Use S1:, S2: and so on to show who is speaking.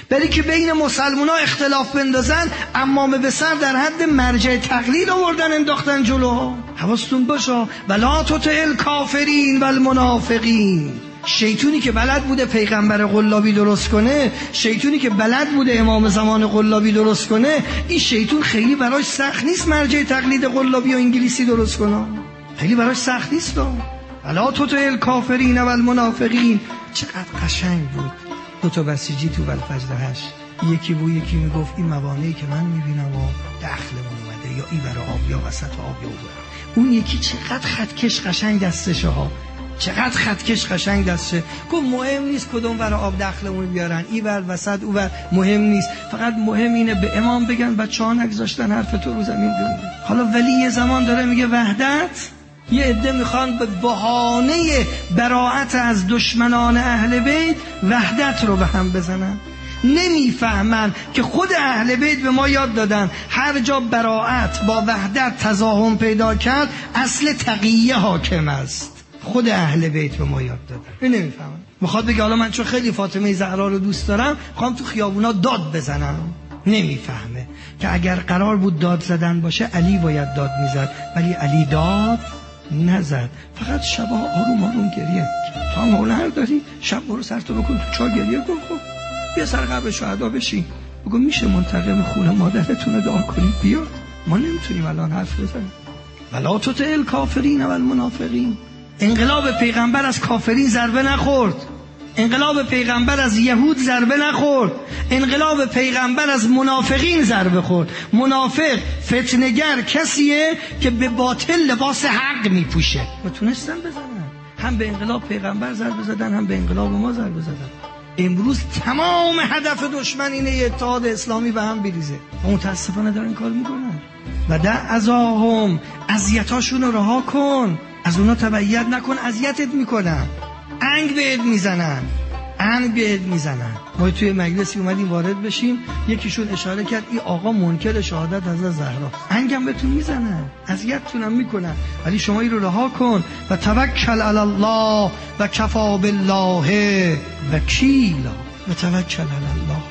S1: برای که بین مسلمان ها اختلاف بندازن، عمامه به سر در حد مرجع تقلید آوردن انداختن جلوها. حواستون باشه ولا تطع الکافرین والمنافقین. شیطونی که بلد بوده پیغمبر قلابی درست کنه، شیطونی که بلد بوده امام زمان قلابی درست کنه، این شیطون خیلی براش سخت نیست مرجع تقلید قلابی و انگلیسی درست کنه، خیلی براش سخت نیست. ولا تطع الکافرین والمنافقین. چقدر قشنگ بود دو تا بسیجی تو الفجر 8، یکی میگفت این موانعی که من میبینم و داخلمون اومده، یا این برای آب یا وسط آب یا اون یکی چقدر خطکش قشنگ دستشه ها، چقدر خطکش قشنگ دستشه. گفت مهم نیست کدوم ور آب داخلمون بیارن، این ور وسط اون ور مهم نیست، فقط مهم اینه به امام بگن بچه‌ها نگذاشتن حرف تو رو زمین بمونه. حالا ولی یه زمان داره میگه وحدت، یه عده میخوان به بهانه براءت از دشمنان اهل بیت وحدت رو به هم بزنن. نمیفهمن که خود اهل بیت به ما یاد دادن هر جا براءت با وحدت تزاحم پیدا کرد اصل تقیه حاکم است. خود اهل بیت به ما یاد دادن. نمیفهمن. میخواد بگه حالا من چون خیلی فاطمه زهرا رو دوست دارم میخوام تو خیابونا داد بزنم. نمیفهمه که اگر قرار بود داد زدن باشه علی باید داد میزد، ولی علی داد نزد، فقط شبا آروم آروم گریه. تو هم هنر داری شب برو سرتو بکن تو چاه گریه کن، خب بیا سر قبر شهدا بشین بگو میشه منتقم خون مادرتون رو دعا کنید بیاد. ما نمیتونیم الان حرف بزنیم. ولا تطع الکافرین والمنافقین. انقلاب پیغمبر از کافرین ضربه نخورد، انقلاب پیغمبر از یهود ضربه نخورد، انقلاب پیغمبر از منافقین ضربه خورد. منافق فتنگر کسیه که به باطل لباس حق میپوشه. و تونستن بزنن، هم به انقلاب پیغمبر ضربه زدن، هم به انقلاب ما ضربه زدن. امروز تمام هدف دشمن اینه اتحاد اسلامی به هم بریزه و متاسفانه دارن کار میکنن. و دع اذاهم، اذیتاشون رو رها کن، از اونا تبعیت نکن، اذیتت میکنن، انگ بهت میزنن. ما توی مجلسی اومدیم وارد بشیم، یکیشون اشاره کرد این آقا منکر شهادت حضرت زهرا، انگم بهتون میزنن، اذیتتونم میکنن، ولی شما این رو رها کن و توکل علی الله و کفی بالله وکیلا. و توکل علی الله.